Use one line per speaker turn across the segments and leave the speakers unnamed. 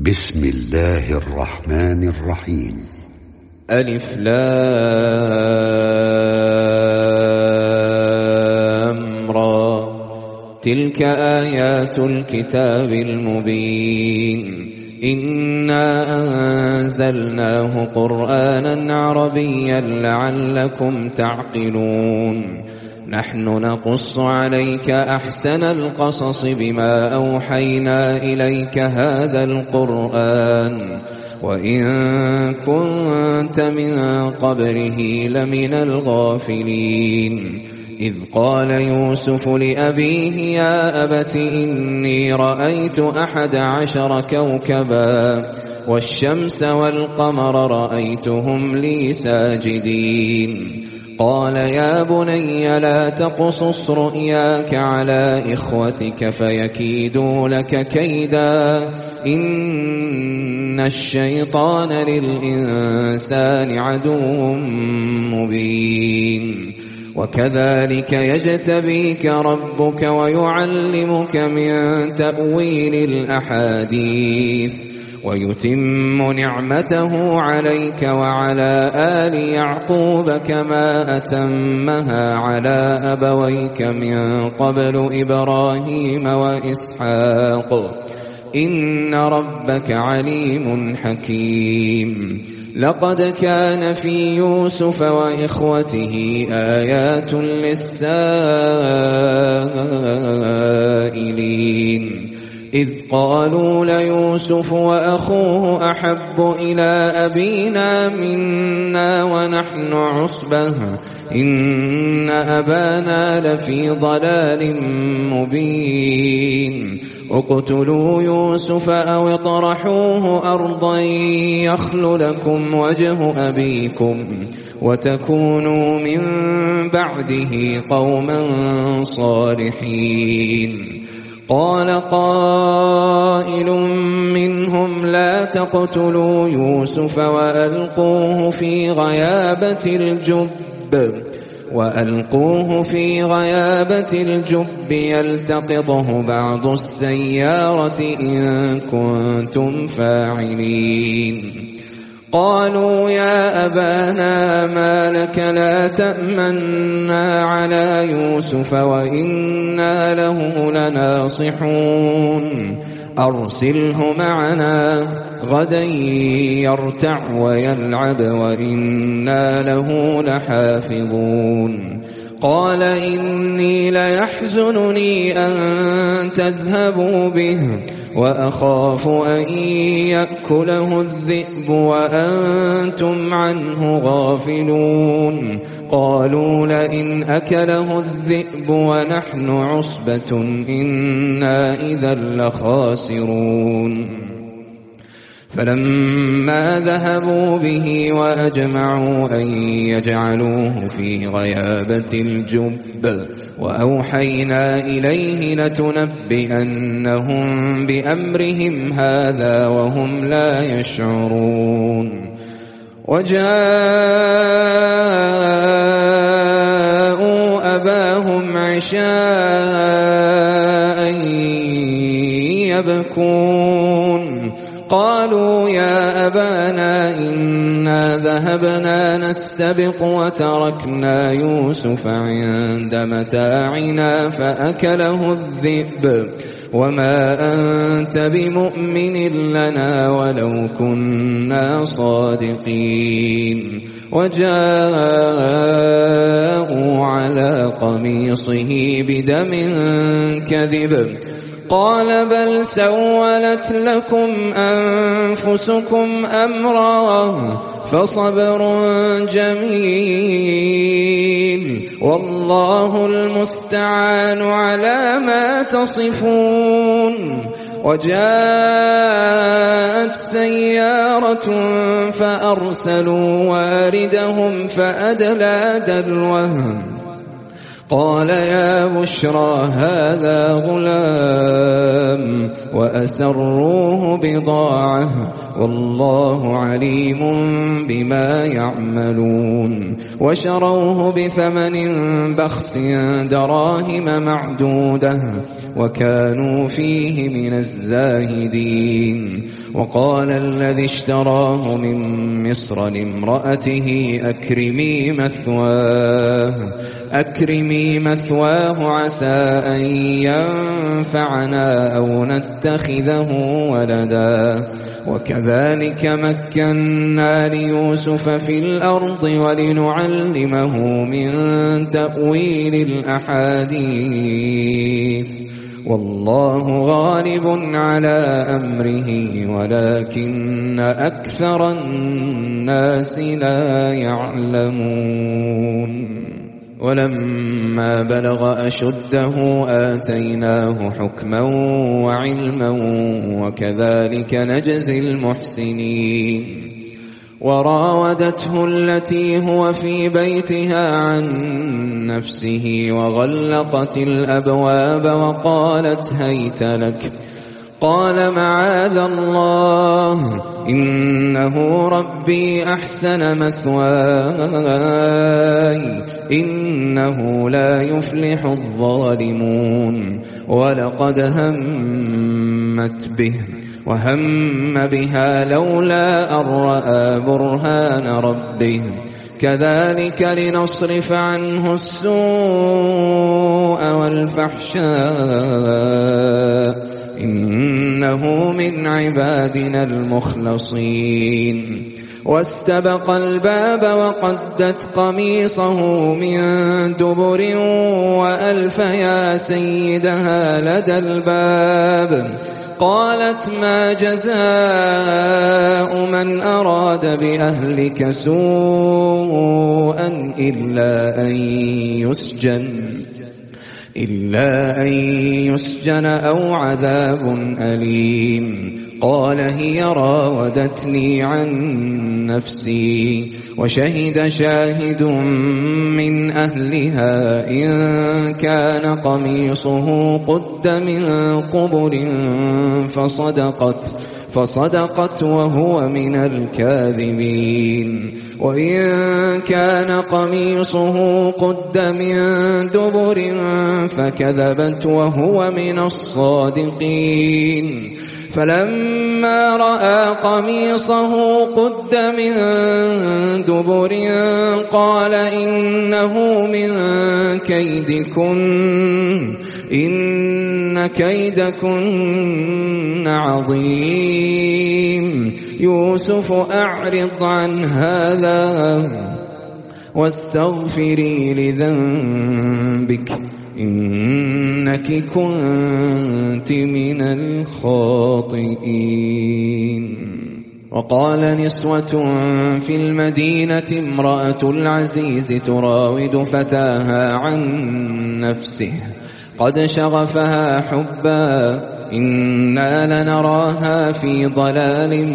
بسم الله الرحمن الرحيم.
ألف لام را. تلك آيات الكتاب المبين. إنا أنزلناه قرآنا عربيا لعلكم تعقلون. نحن نقص عليك أحسن القصص بما أوحينا إليك هذا القرآن وإن كنت من قبله لمن الغافلين. إذ قال يوسف لأبيه يا أبت إني رأيت 11 كوكبا والشمس والقمر رأيتهم لي ساجدين. قال يا بني لا تقصص رؤياك على إخوتك فيكيدوا لك كيدا إن الشيطان للإنسان عدو مبين. وكذلك يجتبيك ربك ويعلمك من تأويل الأحاديث ويتم نعمته عليك وعلى آل يعقوب كما أتمها على أبويك من قبل إبراهيم وإسحاق إن ربك عليم حكيم. لقد كان في يوسف وإخوته آيات للسائلين إذ قالوا ليوسف وأخوه أحب إلى أبينا منا ونحن عصبة إن أبانا لفي ضلال مبين. اقتلوا يوسف أو اطرحوه أرضا يخل لكم وجه أبيكم وتكونوا من بعده قوما صالحين. قال قائل منهم لا تقتلوا يوسف وألقوه في غيابة الجب يلتقطه بعض السيارة إن كنتم فاعلين. قالوا يا أبانا ما لك لا تأمنا على يوسف وإنا له لناصحون أرسله معنا غدا يرتع ويلعب وإنا له لحافظون. قال إني ليحزنني أن تذهبوا به وأخاف أن يأكله الذئب وأنتم عنه غافلون. قالوا لئن أكله الذئب ونحن عصبة إنا إذا لخاسرون. فلما ذهبوا به وأجمعوا أن يجعلوه في غيابة الجب وأوحينا إليه لتنبئنهم بأمرهم هذا وهم لا يشعرون. وجاءوا أباهم عشاء يبكون. قالوا يا أبانا إنا ذهبنا نستبق وتركنا يوسف عند متاعنا فأكله الذئب وما أنت بمؤمن لنا ولو كنا صادقين. وجاءوا على قميصه بدم كذب قال بل سولت لكم أنفسكم أمرا فصبر جميل والله المستعان على ما تصفون. وجاءت سيارة فأرسلوا واردهم فأدلى دلوه قال يا بشرى هذا غلام وأسروه بضاعة والله عليم بما يعملون. وشروه بثمن بخس دراهم معدودة وكانوا فيه من الزاهدين. وقال الذي اشتراه من مصر لامرأته أكرمي مثواه عسى أن ينفعنا أو نتخذه ولدا وكذلك مكنا ليوسف في الأرض ولنعلمه من تأويل الأحاديث والله غالب على أمره ولكن أكثر الناس لا يعلمون ولما بلغ أشده آتيناه حكما وعلما وكذلك نجزي المحسنين وراودته التي هو في بيتها عن نفسه وغلقت الأبواب وقالت هيت لك قال معاذ الله إنه ربي أحسن مثواي إنه لا يفلح الظالمون ولقد همت به وهم بها لولا أن رأى برهان ربه كذلك لنصرف عنه السوء والفحشاء إنه من عبادنا المخلصين واستبق الباب وقدت قميصه من دبر وألف يا سيدها لدى الباب قالت ما جزاء من أراد بأهلك سوءا إلا أن يسجن أو عذاب أليم قال هي راودتني عن نفسي وشهد شاهد من أهلها إن كان قميصه قد من قبل فصدقت وهو من الكاذبين وإن كان قميصه قد من دبر فكذبت وهو من الصادقين فلما رأى قميصه قد من دبر قال إنه من كيدكن إن كيدكن عظيم يوسف أعرض عن هذا واستغفري لذنبك إنك كنت من الخاطئين وقال نسوة في المدينة امرأة العزيز تراود فتاها عن نفسه قد شغفها حبا إنا لنراها في ضلال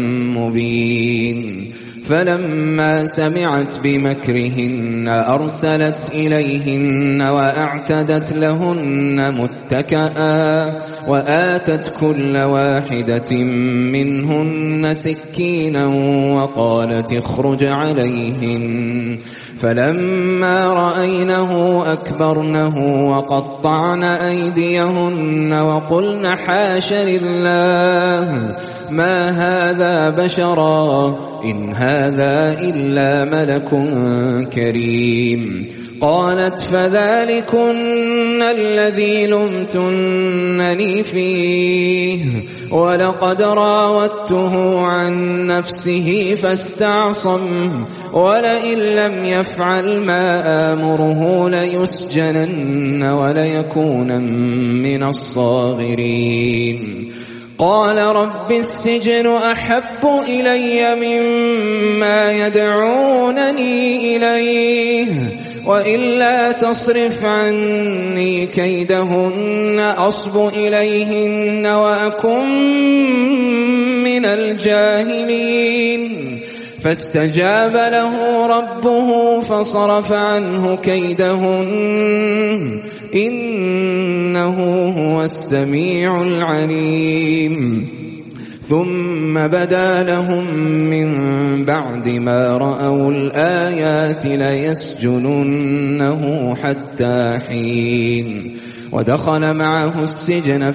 مبين فلما سمعت بمكرهن أرسلت إليهن وأعتدت لهن متكئا وآتت كل واحدة منهن سكينا وقالت اخرج عليهن فلما رأينه أكبرنه وقطعن أيديهن وقلن حاش لله ما هذا بشرا إن هذا إلا ملك كريم قالت فذلكن الذي لمتنني فيه ولقد راودته عن نفسه فاستعصم ولئن لم يفعل ما آمره ليسجنن وليكون من الصاغرين قال رب السجن أحب إلي مما يدعونني إليه وإلا تصرف عني كيدهن أصب إليهن وأكن من الجاهلين فاستجاب له ربه فصرف عنه كيدهن إنه هو السميع العليم ثم بدا لهم من بعد ما رأوا الآيات ليسجننه حتى حين ودخل معه السجن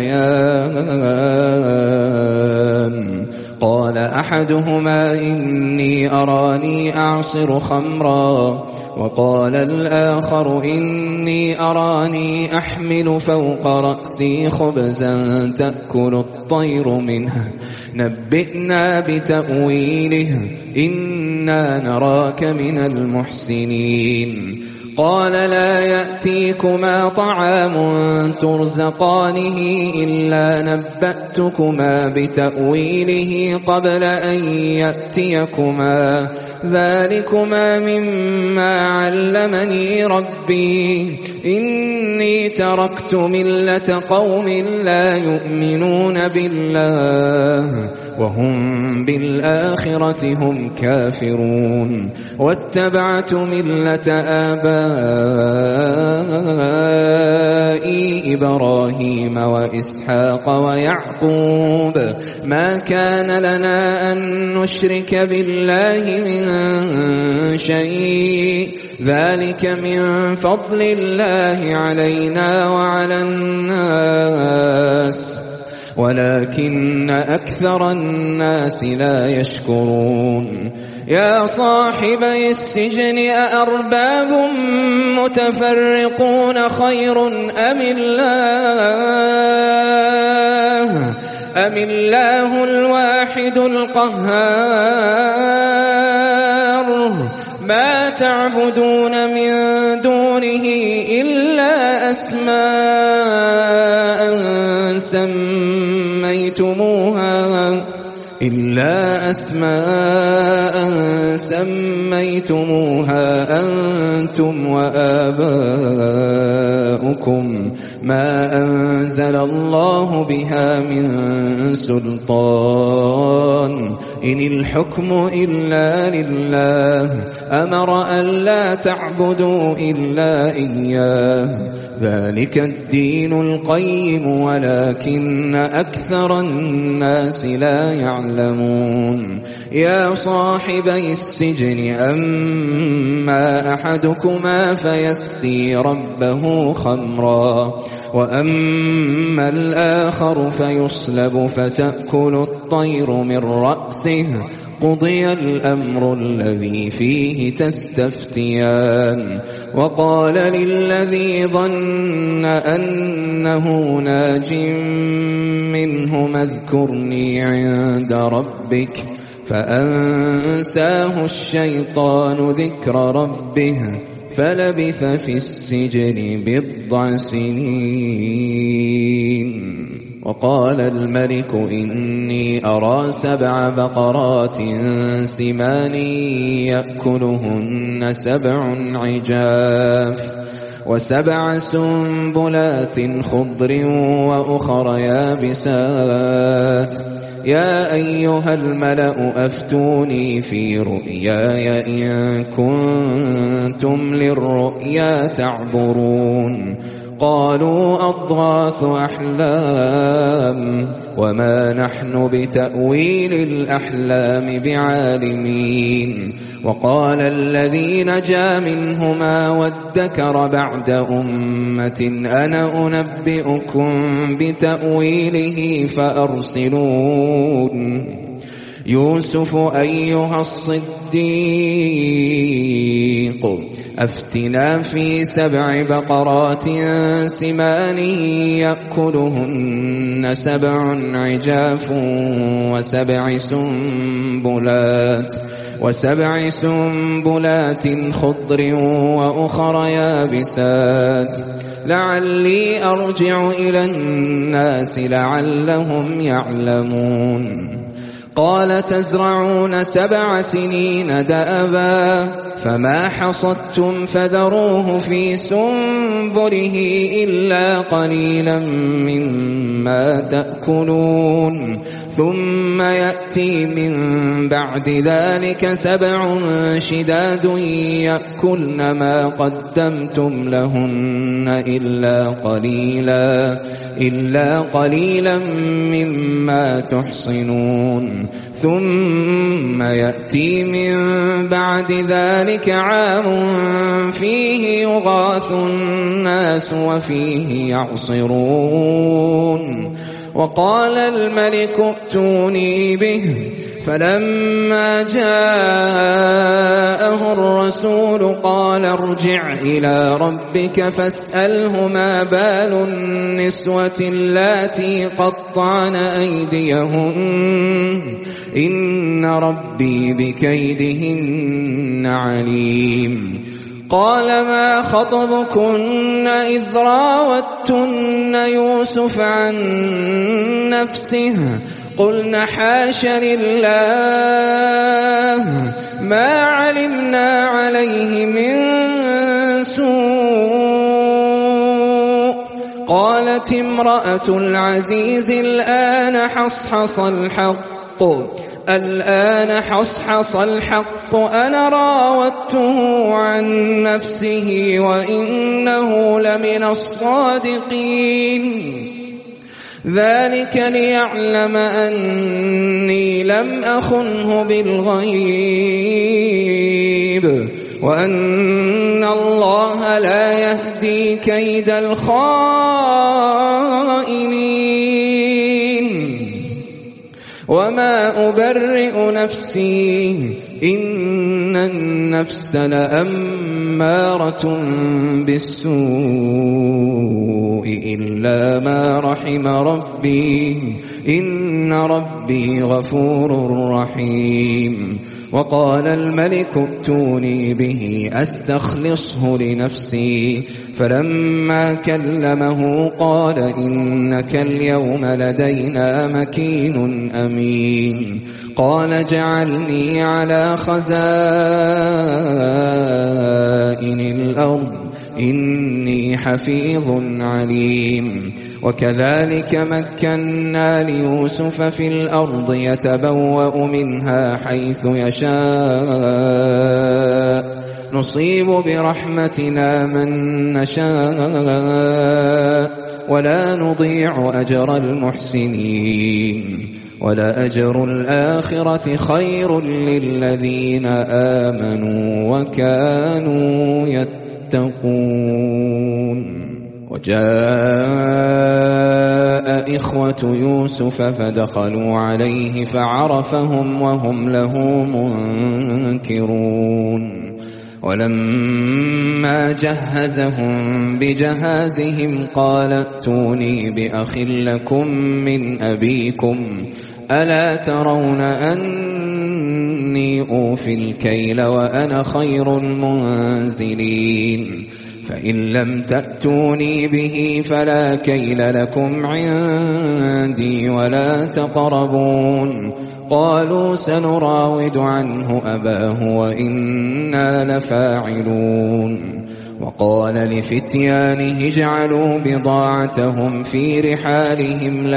فتيان قال أحدهما إني أراني أعصر خمرا وقال الآخر إني أراني أحمل فوق رأسي خبزا تأكل الطير منه نبئنا بتأويله إنا نراك من المحسنين قال لا يأتيكما طعام ترزقانه إلا نبأتكما بتأويله قبل أن يأتيكما ذلكما مما علمني ربي إني تركت ملة قوم لا يؤمنون بالله وهم بالآخرة هم كافرون واتبعت ملة آبائي إبراهيم وإسحاق ويعقوب ما كان لنا أن نشرك بالله من شيء ذلك من فضل الله علينا وعلى الناس ولكن أكثر الناس لا يشكرون يا صاحبي السجن أأرباب متفرقون خير أم الله الواحد القهار ما تعبدون من دونه إلا أسماء سميتموها أنتم وآباؤكم ما أنزل الله بها من سلطان إن الحكم إلا لله أمر أن لا تعبدوا إلا إياه ذلك الدين القيم ولكن أكثر الناس لا يعلمون يا صاحبي السجن أما أحدكما فيسقي ربه خمرا وأما الآخر فيصلب فتأكل الطير من رأسه قضي الأمر الذي فيه تستفتيان وقال للذي ظن أنه ناج منه اذكرني عند ربك فأنساه الشيطان ذكر ربه فلبث في السجن 10 سنين وقال الملك إني أرى 7 بقرات سمان يأكلهن 7 عجاف و7 سنبلات خضر وأخر يابسات يا أيها الملأ أفتوني في رؤياي إن كنتم للرؤيا تعبرون قالوا أضغاث أحلام وما نحن بتأويل الأحلام بعالمين وقال الذي نجا منهما وادكر بعد أمة أنا أنبئكم بتأويله فأرسلون يوسف أيها الصديق أفتنا في 7 بقرات سمان يأكلهن 7 عجاف و7 سنبلات خضر وأخر يابسات لعلي أرجع إلى الناس لعلهم يعلمون قال تزرعون 7 سنين دأبا فما حصدتم فذروه في سنبله إلا قليلا مما تأكلون ثم يأتي من بعد ذلك 7 شداد يأكلن ما قدمتم لهن إلا قليلا مما تحصنون ثم يأتي من بعد ذلك عام فيه يغاث الناس وفيه يعصرون وقال الملك ائتوني به فلما جاءه الرسول قال ارجع إلى ربك فاسأله ما بال النسوة اللاتي قطعن أيديهن إن ربي بكيدهن عليم قال ما خطبكن إذ راوتن يوسف عن نفسه قلن حاش لله ما علمنا عليه من سوء قالت امرأة العزيز الآن حصحص الحق أنا راودته عن نفسه وإنه لمن الصادقين ذلك ليعلم أني لم أخنه بالغيب وأن الله لا يهدي كيد الخائنين وما أبرئ نفسي إن النفس لأمارة بالسوء إلا ما رحم ربي إن ربي غفور رحيم وقال الملك ائتوني به أستخلصه لنفسي فلما كلمه قال إنك اليوم لدينا مكين أمين قال اجعلني على خزائن الأرض إني حفيظ عليم وكذلك مكنا ليوسف في الأرض يتبوأ منها حيث يشاء نصيب برحمتنا من نشاء ولا نضيع أجر المحسنين ولأجر الآخرة خير للذين آمنوا وكانوا يتقون وجاء إخوة يوسف فدخلوا عليه فعرفهم وهم له منكرون ولما جهزهم بجهازهم قال ائتوني بأخ لكم من أبيكم ألا ترون أني أوفي الكيل وأنا خير المنزلين فإن لم تأتوني به فلا كيل لكم عندي ولا تقربون قالوا سنراود عنه أباه وإنا لفاعلون وقال لفتيانه اجعلوا بضاعتهم في رحالهم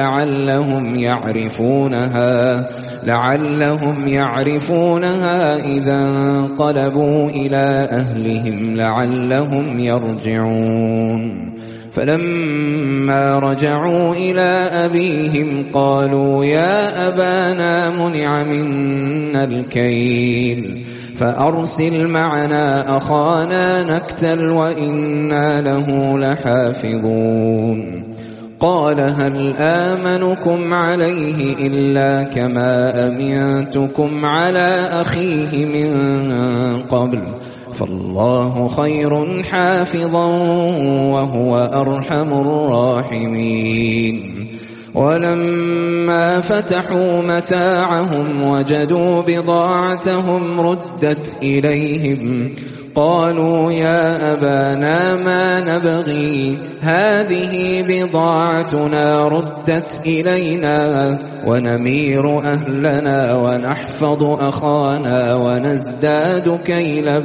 لعلهم يعرفونها إذا انقلبوا إلى أهلهم لعلهم يرجعون فلما رجعوا إلى أبيهم قالوا يا أبانا منع منا الكيل فأرسل معنا أخانا نكتل وإنا له لحافظون قال هل آمنكم عليه إلا كما أمنتكم على أخيه من قبل فالله خير حافظا وهو أرحم الراحمين ولما فتحوا متاعهم وجدوا بضاعتهم ردت إليهم قالوا يا أبانا ما نبغي هذه بضاعتنا ردت إلينا ونمير أهلنا ونحفظ أخانا ونزداد كيل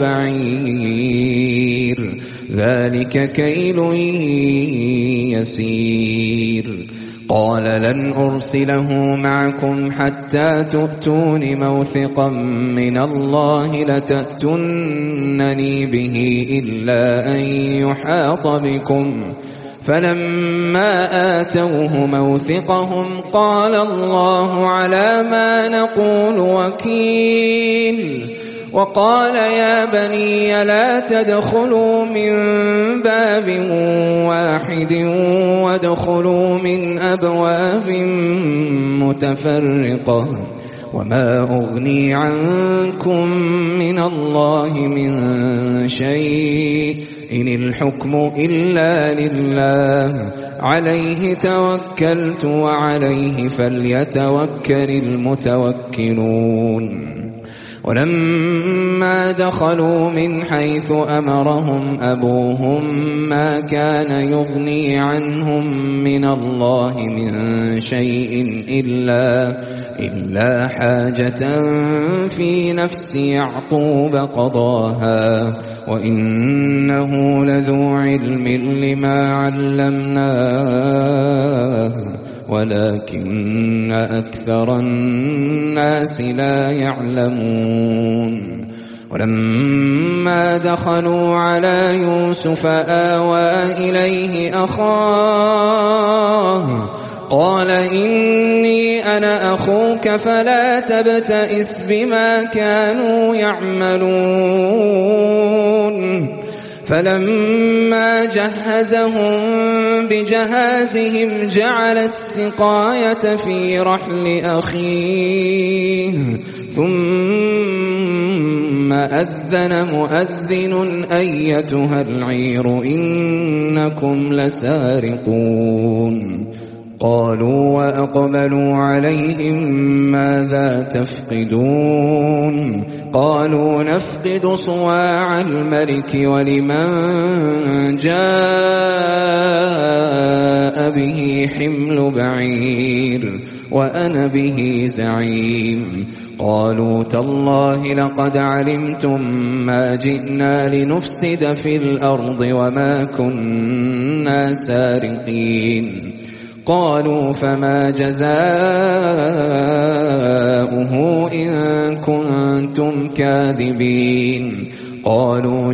بعير ذلك كيل يسير قال لن أرسله معكم حتى تؤتون موثقا من الله لتأتونني به إلا أن يحاط بكم. فلما آتوه موثقهم قال الله على ما نقول وكيل. وقال يا بني لا تدخلوا من باب واحد وادخلوا من أبواب متفرقة وما أغني عنكم من الله من شيء إن الحكم إلا لله عليه توكلت وعليه فليتوكل المتوكلون. ولما دخلوا من حيث أمرهم أبوهم ما كان يغني عنهم من الله من شيء إلا حاجة في نفس يعقوب قضاها وإنه لذو علم لما علمناه ولكن أكثر الناس لا يعلمون. ولما دخلوا على يوسف آوى إليه أخاه قال إني أنا أخوك فلا تبتئس بما كانوا يعملون. فلما جهزهم بجهازهم جعل السقاية في رحل أخيه ثم أذن مؤذن أيتها العير إنكم لسارقون. قالوا وأقبلوا عليهم ماذا تفقدون قالوا نفقد صواع الملك ولمن جاء به حمل بعير وأنا به زعيم. قالوا تالله لقد علمتم ما جئنا لنفسد في الأرض وما كنا سارقين. قالوا فما جزاؤه إن كنتم كاذبين. قالوا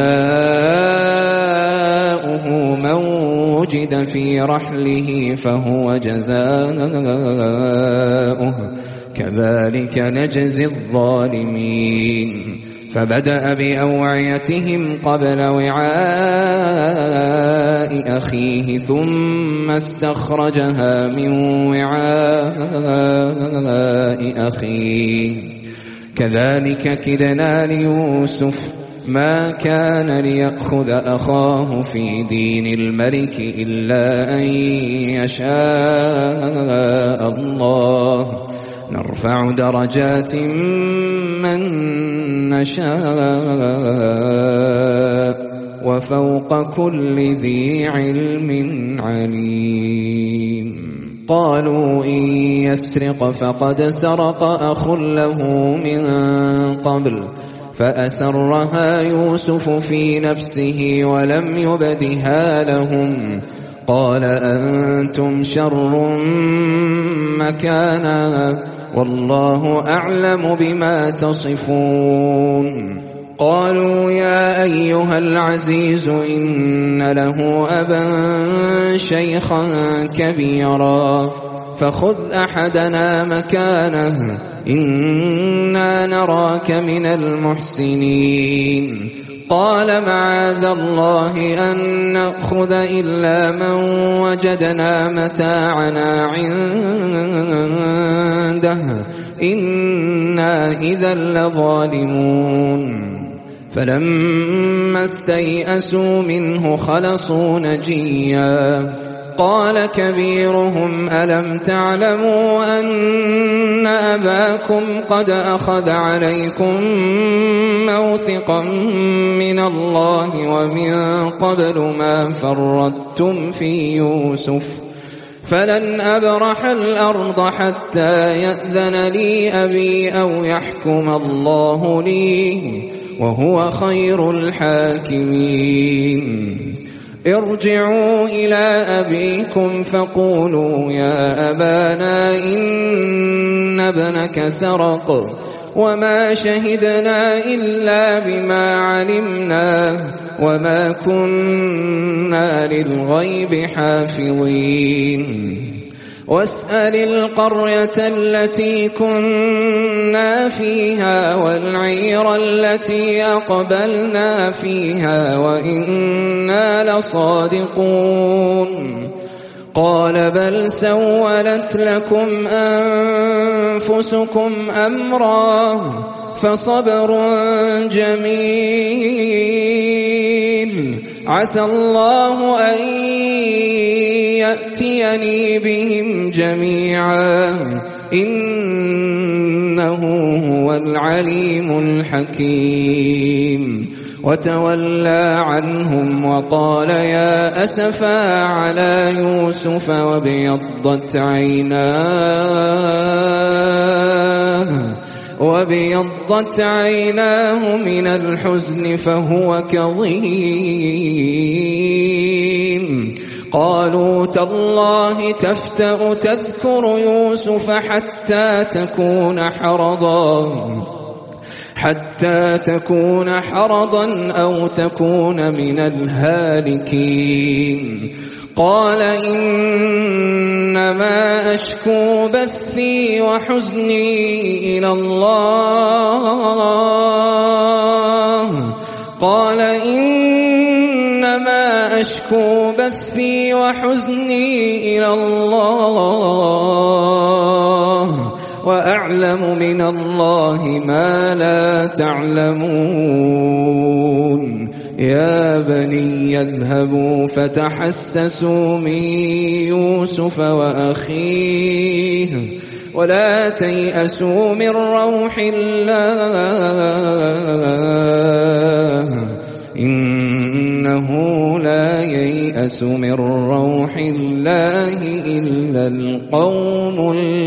جزاؤه من وجد في رحله فهو جزاؤه كذلك نجزي الظالمين. فبدأ بأوعيتهم قبل وعاء أخيه ثم استخرجها من وعاء أخيه كذلك كدنا ليوسف ما كان ليأخذ أخاه في دين الملك إلا أن يشاء الله نرفع درجات من نشاء وفوق كل ذي علم عليم. قالوا إن يسرق فقد سرق أخ له من قبل فأسرها يوسف في نفسه ولم يبدها لهم. قال أنتم شر مكانا والله أعلم بما تصفون. قالوا يا أيها العزيز إن له أبا شيخا كبيرا فخذ أحدنا مكانه إنا نراك من المحسنين. قال معاذ الله أن نأخذ إلا من وجدنا متاعنا عنده إنا إذا لظالمون. فلما استيئسوا منه خلصوا نجيا. قال كبيرهم ألم تعلموا أن أباكم قد أخذ عليكم موثقا من الله ومن قبل ما فرطتم في يوسف فلن أبرح الأرض حتى يأذن لي أبي أو يحكم الله لي وهو خير الحاكمين. ارجعوا إلى أبيكم فقولوا يا أبانا إن ابنك سرق وما شهدنا إلا بما علمنا وما كنا للغيب حافظين واسأل القرية التي كنا فيها والعير التي أقبلنا فيها وإنا لصادقون قال بل سولت لكم أنفسكم أمرا فصبر جميل عسى الله أن يأتيني بهم جميعا إنه هو العليم الحكيم وتولى عنهم وقال يا أسفا على يوسف وابيضت عيناه من الحزن فهو كظيم قالوا تالله تفتأ تذكر يوسف حتى تكون حرضا أو تكون من الهالكين قال إنما أشكو بثي وحزني إلى الله وأعلم من الله ما لا تعلمون يا بني اذهبوا فتحسسوا من يوسف وأخيه ولا تيأسوا من روح الله إنه لا ييأس من روح الله إلا القوم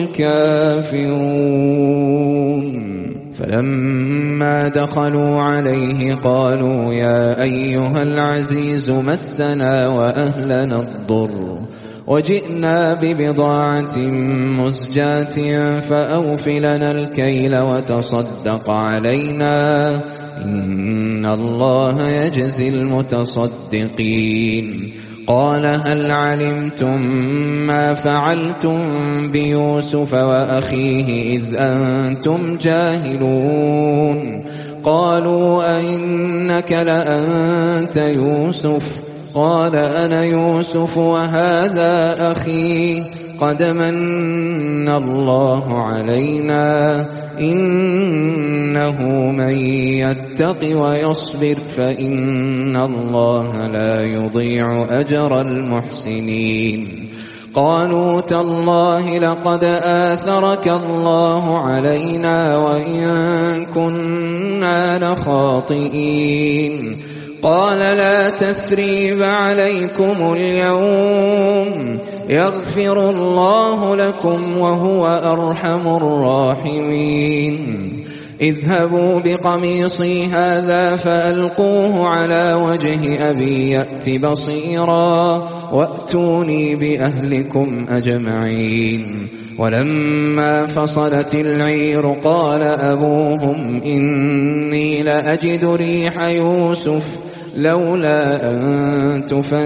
الكافرون فلما دخلوا عليه قالوا يا أيها العزيز مسنا وأهلنا الضر وجئنا ببضاعة مزجاة فأوف لنا الكيل وتصدق علينا إن الله يجزي المتصدقين قال هل علمتم ما فعلتم بيوسف وأخيه إذ أنتم جاهلون قالوا أئنك لأنت يوسف قال أنا يوسف وهذا أخي قد من الله علينا إنه من يتق ويصبر فإن الله لا يضيع أجر المحسنين قالوا تالله لقد آثرك الله علينا وإن كنا لخاطئين قال لا تثريب عليكم اليوم يغفر الله لكم وهو أرحم الراحمين اذهبوا بقميصي هذا فألقوه على وجه أبي يأت بصيرا وأتوني بأهلكم أجمعين ولما فصلت العير قال أبوهم إني لأجد ريح يوسف لولا أن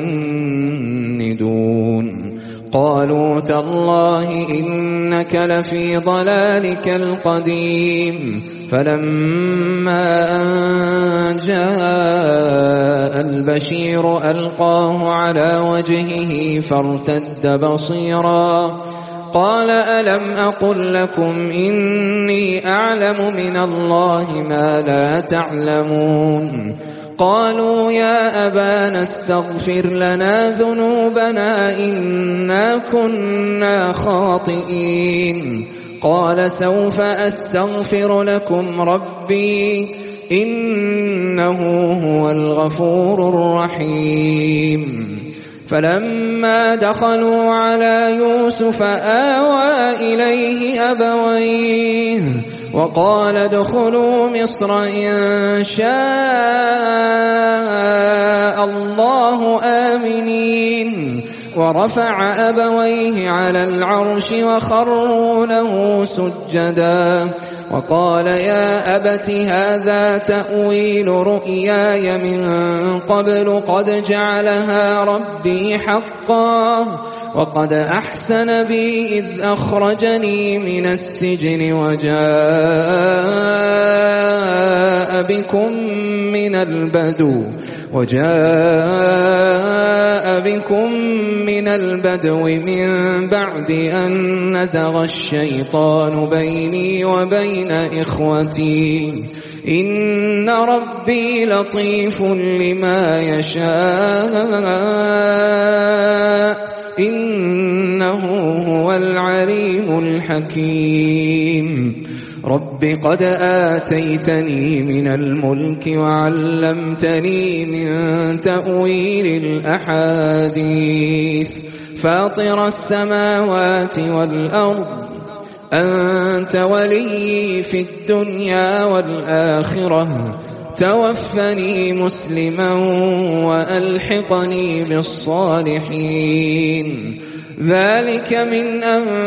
تفندون قالوا تالله إنك لفي ضلالك القديم فلما أن جاء البشير ألقاه على وجهه فارتد بصيرا قال ألم أقل لكم إني أعلم من الله ما لا تعلمون قالوا يا أبانا استغفر لنا ذنوبنا إنا كنا خاطئين قال سوف أستغفر لكم ربي إنه هو الغفور الرحيم فلما دخلوا على يوسف آوى إليه أبويه وقال ادخلوا مصر إن شاء الله آمنين ورفع أبويه على العرش وخروا له سجدا وقال يا أبت هذا تأويل رؤياي من قبل قد جعلها ربي حقا وقد أحسن بي إذ أخرجني من السجن وجاء بكم من البدو من بعد أن نزغ الشيطان بيني وبين إخوتي إن ربي لطيف لما يشاء إنه هو العليم الحكيم رب قد آتيتني من الملك وعلمتني من تأويل الأحاديث فاطر السماوات والأرض أنت ولي في الدنيا والآخرة توفني مسلما وألحقني بالصالحين ذلك من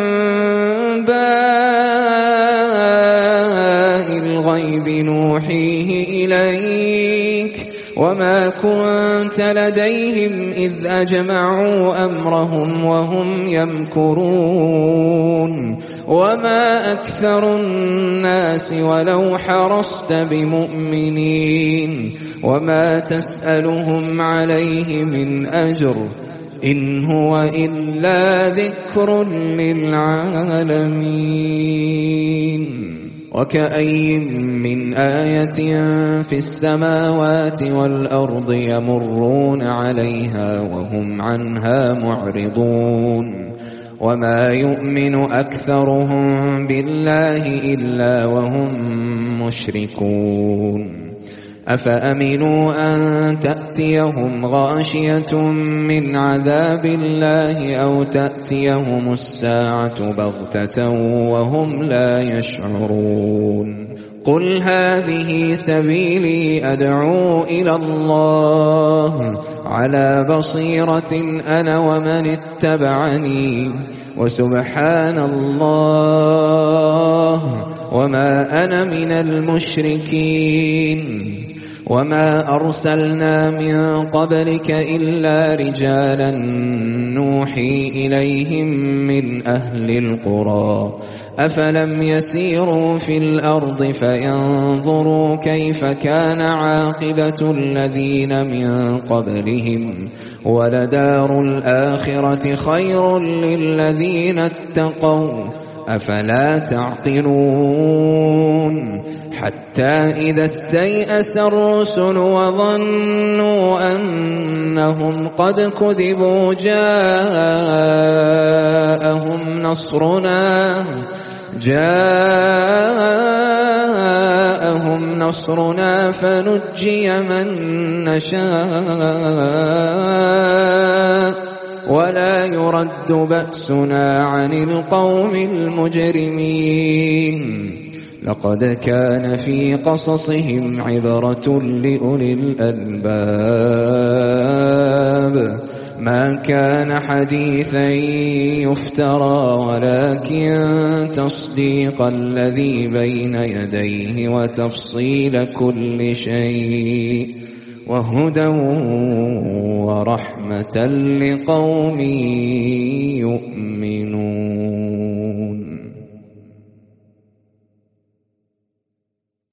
أنباء الغيب نوحيه إليك وما كنت لديهم إذ أجمعوا أمرهم وهم يمكرون وما أكثر الناس ولو حرصت بمؤمنين وما تسألهم عليه من أجر إن هو إلا ذكر للعالمين وكأي من آية في السماوات والأرض يمرون عليها وهم عنها معرضون وما يؤمن أكثرهم بالله إلا وهم مشركون أفأمنوا أن تأتيهم غاشية من عذاب الله أو تأتيهم الساعة بغتة وهم لا يشعرون قل هذه سبيلي أدعو إلى الله على بصيرة أنا ومن اتبعني وسبحان الله وما أنا من المشركين وما أرسلنا من قبلك إلا رجالا نوحي إليهم من أهل القرى أفلم يسيروا في الأرض فينظروا كيف كان عاقبة الذين من قبلهم ولدار الآخرة خير للذين اتقوا أفلا تعقلون حتى إذا استيأس الرسل وظنوا أنهم قد كذبوا جاءهم نصرنا فنجي من نشاء ولا يرد بأسنا عن القوم المجرمين لقد كان في قصصهم عبرة لأولي الألباب ما كان حديثا يفترى ولكن تصديق الذي بين يديه وتفصيل كل شيء وهدى ورحمة لقوم يؤمنون